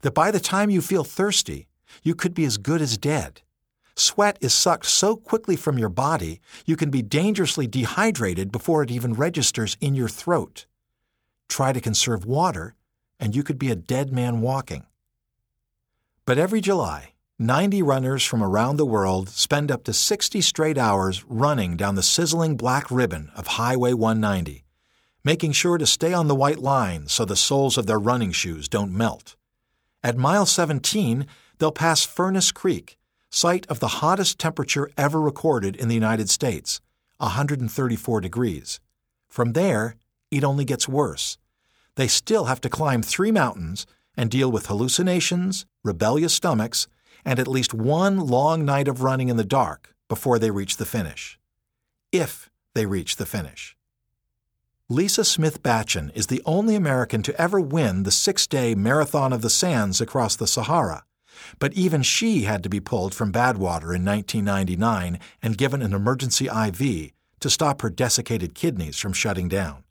that by the time you feel thirsty, you could be as good as dead. Sweat is sucked so quickly from your body, you can be dangerously dehydrated before it even registers in your throat. Try to conserve water, and you could be a dead man walking. But every July, 90 runners from around the world spend up to 60 straight hours running down the sizzling black ribbon of Highway 190, making sure to stay on the white line so the soles of their running shoes don't melt. At mile 17, they'll pass Furnace Creek, site of the hottest temperature ever recorded in the United States, 134 degrees. From there, it only gets worse. They still have to climb 3 mountains and deal with hallucinations, rebellious stomachs, and at least one long night of running in the dark before they reach the finish. If they reach the finish. Lisa Smith Batchen is the only American to ever win the 6-day Marathon of the Sands across the Sahara, but even she had to be pulled from Badwater in 1999 and given an emergency IV to stop her desiccated kidneys from shutting down.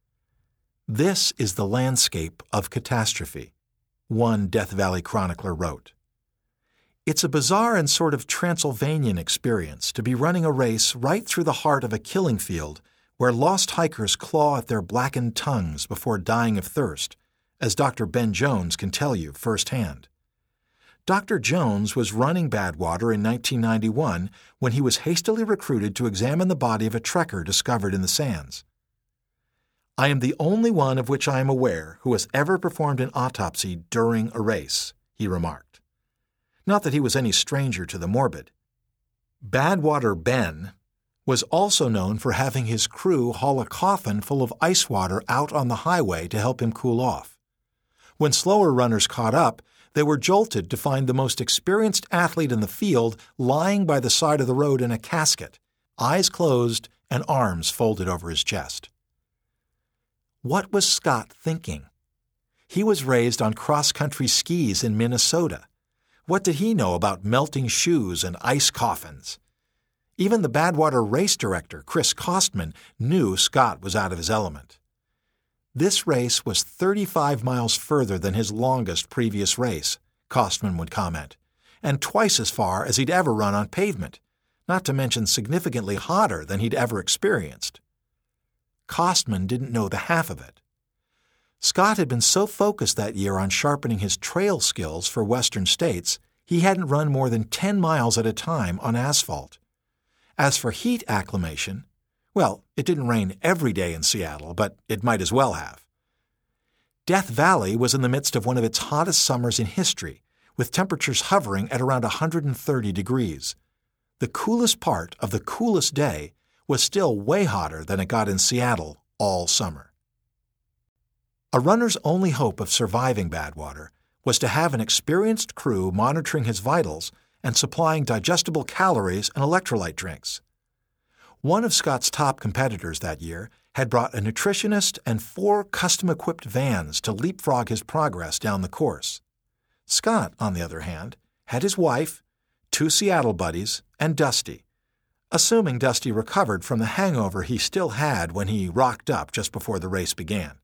This is the landscape of catastrophe, one Death Valley chronicler wrote. It's a bizarre and sort of Transylvanian experience to be running a race right through the heart of a killing field where lost hikers claw at their blackened tongues before dying of thirst, as Dr. Ben Jones can tell you firsthand. Dr. Jones was running Badwater in 1991 when he was hastily recruited to examine the body of a trekker discovered in the sands. I am the only one of which I am aware who has ever performed an autopsy during a race, he remarked. Not that he was any stranger to the morbid. Badwater Ben was also known for having his crew haul a coffin full of ice water out on the highway to help him cool off. When slower runners caught up, they were jolted to find the most experienced athlete in the field lying by the side of the road in a casket, eyes closed and arms folded over his chest. What was Scott thinking? He was raised on cross-country skis in Minnesota. What did he know about melting shoes and ice coffins? Even the Badwater race director, Chris Kostman, knew Scott was out of his element. This race was 35 miles further than his longest previous race, Kostman would comment, and twice as far as he'd ever run on pavement, not to mention significantly hotter than he'd ever experienced. Kostman didn't know the half of it. Scott had been so focused that year on sharpening his trail skills for Western states, he hadn't run more than 10 miles at a time on asphalt. As for heat acclimation, well, it didn't rain every day in Seattle, but it might as well have. Death Valley was in the midst of one of its hottest summers in history, with temperatures hovering at around 130 degrees. The coolest part of the coolest day was still way hotter than it got in Seattle all summer. A runner's only hope of surviving Badwater was to have an experienced crew monitoring his vitals and supplying digestible calories and electrolyte drinks. One of Scott's top competitors that year had brought a nutritionist and 4 custom-equipped vans to leapfrog his progress down the course. Scott, on the other hand, had his wife, 2 Seattle buddies, and Dusty, assuming Dusty recovered from the hangover he still had when he rocked up just before the race began.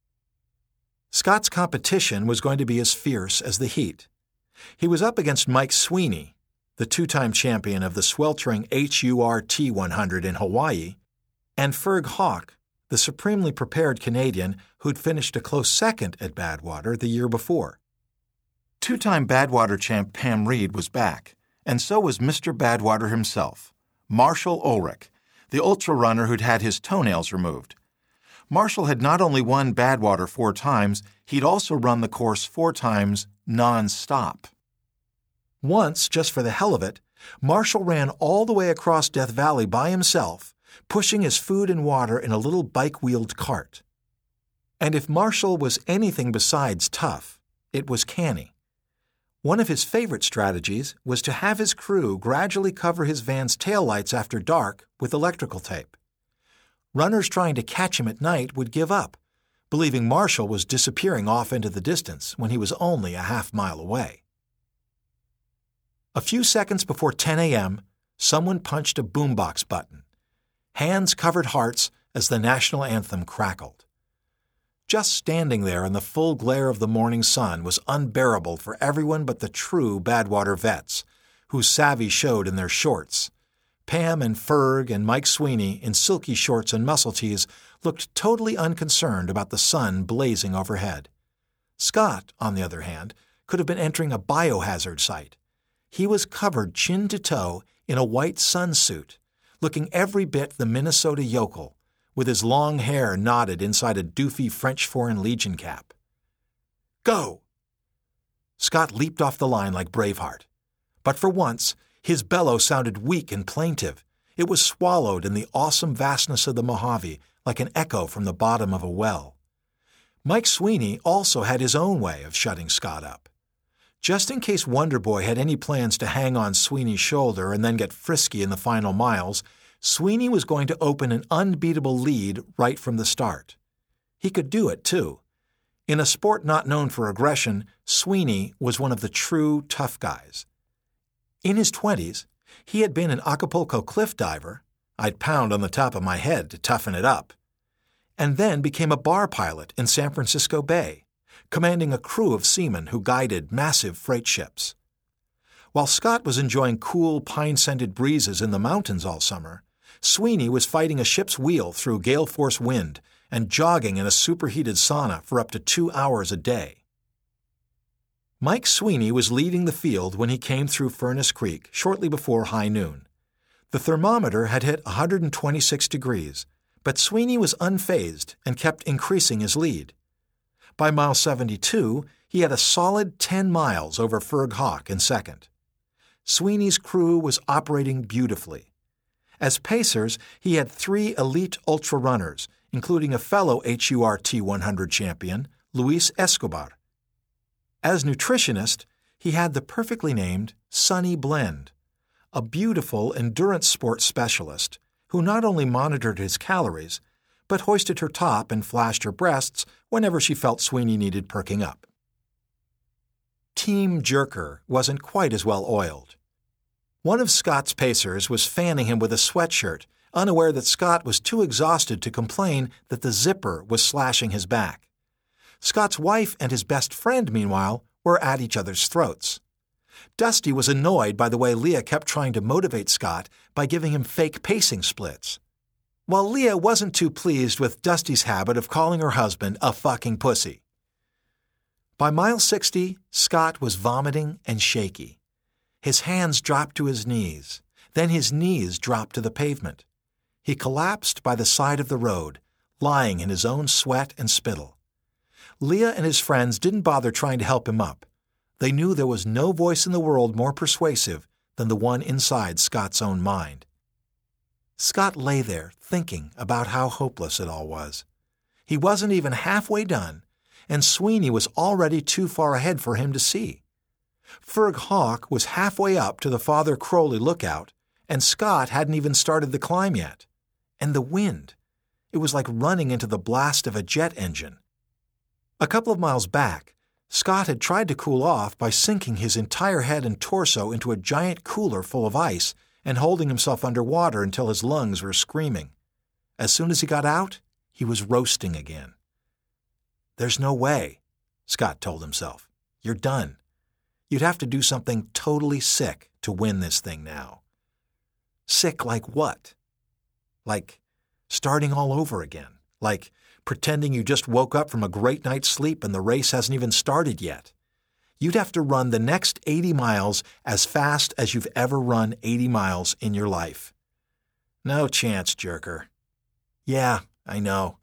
Scott's competition was going to be as fierce as the heat. He was up against Mike Sweeney, the 2-time champion of the sweltering HURT 100 in Hawaii, and Ferg Hawk, the supremely prepared Canadian who'd finished a close second at Badwater the year before. 2-time Badwater champ Pam Reed was back, and so was Mr. Badwater himself, Marshall Ulrich, the ultra runner who'd had his toenails removed. Marshall had not only won Badwater 4 times, he'd also run the course 4 times non-stop. Once, just for the hell of it, Marshall ran all the way across Death Valley by himself, pushing his food and water in a little bike-wheeled cart. And if Marshall was anything besides tough, it was canny. One of his favorite strategies was to have his crew gradually cover his van's taillights after dark with electrical tape. Runners trying to catch him at night would give up, believing Marshall was disappearing off into the distance when he was only a half-mile away. A few seconds before 10 a.m., someone punched a boombox button. Hands covered hearts as the national anthem crackled. Just standing there in the full glare of the morning sun was unbearable for everyone but the true Badwater vets, whose savvy showed in their shorts. Pam and Ferg and Mike Sweeney, in silky shorts and muscle tees, looked totally unconcerned about the sun blazing overhead. Scott, on the other hand, could have been entering a biohazard site. He was covered chin to toe in a white sunsuit, looking every bit the Minnesota yokel, with his long hair knotted inside a doofy French Foreign Legion cap. "Go!" Scott leaped off the line like Braveheart. But for once, his bellow sounded weak and plaintive. It was swallowed in the awesome vastness of the Mojave like an echo from the bottom of a well. Mike Sweeney also had his own way of shutting Scott up. Just in case Wonder Boy had any plans to hang on Sweeney's shoulder and then get frisky in the final miles, Sweeney was going to open an unbeatable lead right from the start. He could do it, too. In a sport not known for aggression, Sweeney was one of the true tough guys. In his 20s, he had been an Acapulco cliff diver — I'd pound on the top of my head to toughen it up — and then became a bar pilot in San Francisco Bay, commanding a crew of seamen who guided massive freight ships. While Scott was enjoying cool, pine-scented breezes in the mountains all summer, Sweeney was fighting a ship's wheel through gale-force wind and jogging in a superheated sauna for up to 2 hours a day. Mike Sweeney was leading the field when he came through Furnace Creek shortly before high noon. The thermometer had hit 126 degrees, but Sweeney was unfazed and kept increasing his lead. By mile 72, he had a solid 10 miles over Ferg Hawk in second. Sweeney's crew was operating beautifully. As pacers, he had 3 elite ultra runners, including a fellow HURT 100 champion, Luis Escobar. As nutritionist, he had the perfectly named Sunny Blend, a beautiful endurance sports specialist who not only monitored his calories, but hoisted her top and flashed her breasts whenever she felt Sweeney needed perking up. Team Jerker wasn't quite as well oiled. One of Scott's pacers was fanning him with a sweatshirt, unaware that Scott was too exhausted to complain that the zipper was slashing his back. Scott's wife and his best friend, meanwhile, were at each other's throats. Dusty was annoyed by the way Leah kept trying to motivate Scott by giving him fake pacing splits, while Leah wasn't too pleased with Dusty's habit of calling her husband a fucking pussy. By mile 60, Scott was vomiting and shaky. His hands dropped to his knees. Then his knees dropped to the pavement. He collapsed by the side of the road, lying in his own sweat and spittle. Leah and his friends didn't bother trying to help him up. They knew there was no voice in the world more persuasive than the one inside Scott's own mind. Scott lay there thinking about how hopeless it all was. He wasn't even halfway done, and Sweeney was already too far ahead for him to see. Ferg Hawk was halfway up to the Father Crowley lookout, and Scott hadn't even started the climb yet. And the wind. It was like running into the blast of a jet engine. A couple of miles back, Scott had tried to cool off by sinking his entire head and torso into a giant cooler full of ice and holding himself underwater until his lungs were screaming. As soon as he got out, he was roasting again. "There's no way," Scott told himself. "You're done. You'd have to do something totally sick to win this thing now." Sick like what? Like starting all over again. Like pretending you just woke up from a great night's sleep and the race hasn't even started yet. You'd have to run the next 80 miles as fast as you've ever run 80 miles in your life. No chance, Jerker. Yeah, I know.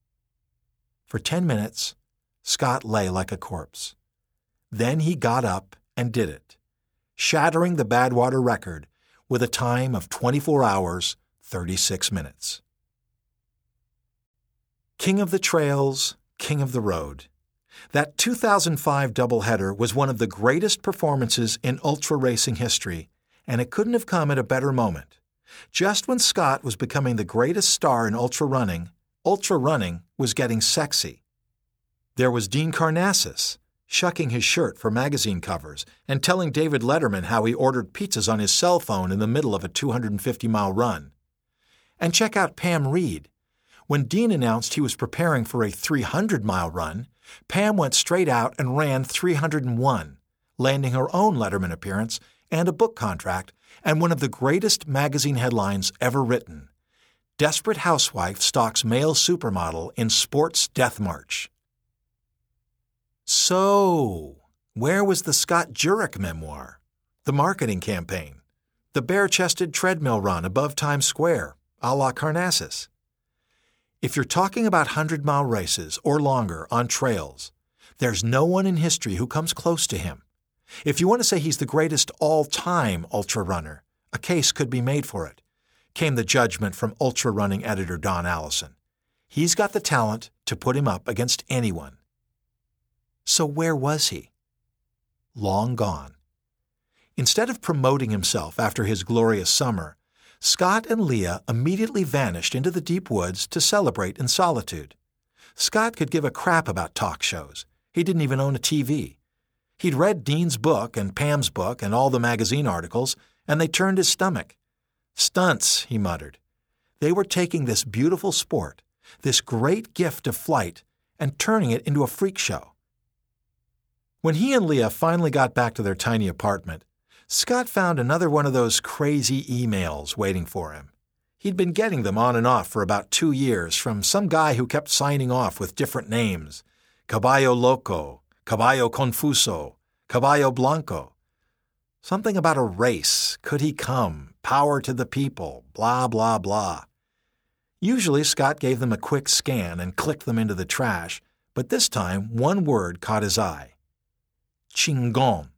For 10 minutes, Scott lay like a corpse. Then he got up and did it, shattering the Badwater record with a time of 24 hours, 36 minutes. King of the trails, king of the road. That 2005 doubleheader was one of the greatest performances in ultra racing history, and it couldn't have come at a better moment. Just when Scott was becoming the greatest star in ultra running was getting sexy. There was Dean Karnazes, shucking his shirt for magazine covers and telling David Letterman how he ordered pizzas on his cell phone in the middle of a 250-mile run. And check out Pam Reed. When Dean announced he was preparing for a 300-mile run, Pam went straight out and ran 301, landing her own Letterman appearance and a book contract and one of the greatest magazine headlines ever written. Desperate housewife stalks male supermodel in sports death march. So, where was the Scott Jurek memoir? The marketing campaign? The bare-chested treadmill run above Times Square, a la Carnassus? If you're talking about 100-mile races or longer on trails, there's no one in history who comes close to him. If you want to say he's the greatest all-time ultra-runner, a case could be made for it, came the judgment from ultra-running editor Don Allison. He's got the talent to put him up against anyone. So where was he? Long gone. Instead of promoting himself after his glorious summer, Scott and Leah immediately vanished into the deep woods to celebrate in solitude. Scott could give a crap about talk shows. He didn't even own a TV. He'd read Dean's book and Pam's book and all the magazine articles, and they turned his stomach. Stunts, he muttered. They were taking this beautiful sport, this great gift of flight, and turning it into a freak show. When he and Leah finally got back to their tiny apartment, Scott found another one of those crazy emails waiting for him. He'd been getting them on and off for about 2 years from some guy who kept signing off with different names. Caballo Loco, Caballo Confuso, Caballo Blanco. Something about a race, could he come, power to the people, blah, blah, blah. Usually Scott gave them a quick scan and clicked them into the trash, but this time one word caught his eye. Chingon.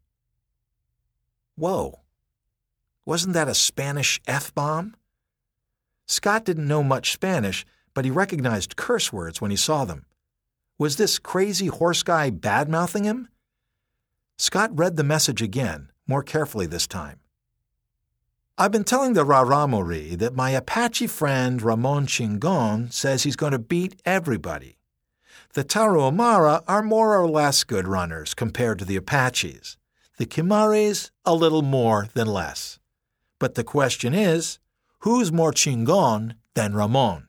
Whoa. Wasn't that a Spanish F-bomb? Scott didn't know much Spanish, but he recognized curse words when he saw them. Was this crazy horse guy bad-mouthing him? Scott read the message again, more carefully this time. I've been telling the Raramuri that my Apache friend Ramon Chingon says he's going to beat everybody. The Tarahumara are more or less good runners compared to the Apaches. The Kimaris, a little more than less. But the question is, who's more Chingon than Ramon?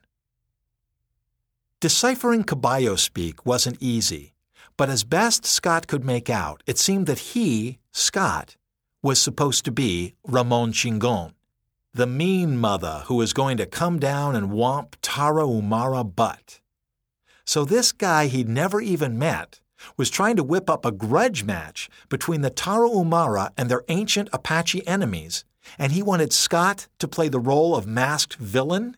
Deciphering Caballo speak wasn't easy, but as best Scott could make out, it seemed that he, Scott, was supposed to be Ramon Chingon, the mean mother who was going to come down and whomp Tarahumara butt. So this guy he'd never even met was trying to whip up a grudge match between the Tarahumara and their ancient Apache enemies, and he wanted Scott to play the role of masked villain?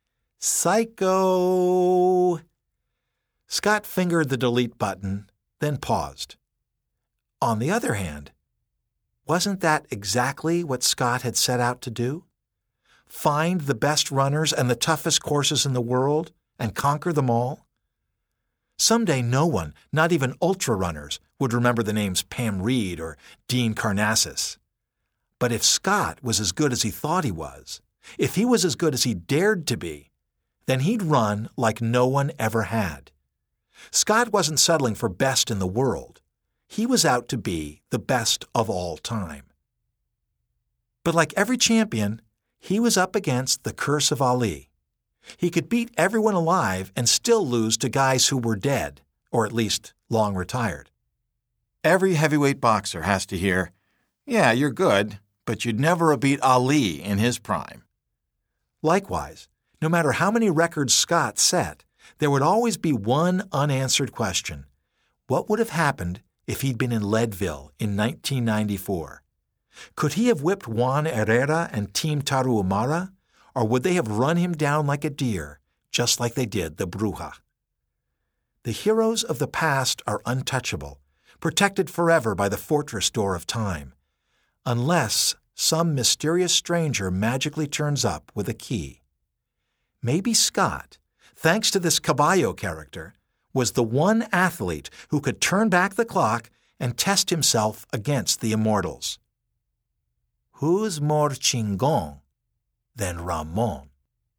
Psycho! Scott fingered the delete button, then paused. On the other hand, wasn't that exactly what Scott had set out to do? Find the best runners and the toughest courses in the world and conquer them all? Someday no one, not even ultra-runners, would remember the names Pam Reed or Dean Carnassus. But if Scott was as good as he thought he was, if he was as good as he dared to be, then he'd run like no one ever had. Scott wasn't settling for best in the world. He was out to be the best of all time. But like every champion, he was up against the curse of Ali. He could beat everyone alive and still lose to guys who were dead, or at least long retired. Every heavyweight boxer has to hear, "Yeah, you're good, but you'd never have beat Ali in his prime." Likewise, no matter how many records Scott set, there would always be one unanswered question. What would have happened if he'd been in Leadville in 1994? Could he have whipped Juan Herrera and Team Tarahumara? Or would they have run him down like a deer, just like they did the Bruja? The heroes of the past are untouchable, protected forever by the fortress door of time, unless some mysterious stranger magically turns up with a key. Maybe Scott, thanks to this Caballo character, was the one athlete who could turn back the clock and test himself against the immortals. Who's more Chingon than Ramon?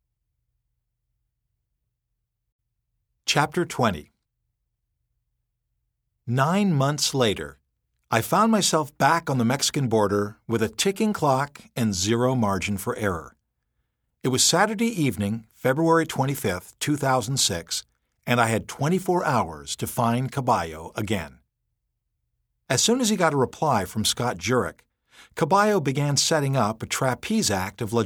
Chapter 20. 9 months later, I found myself back on the Mexican border with a ticking clock and zero margin for error. It was Saturday evening, February 25, 2006, and I had 24 hours to find Caballo again. As soon as he got a reply from Scott Jurek, Caballo began setting up a trapeze act of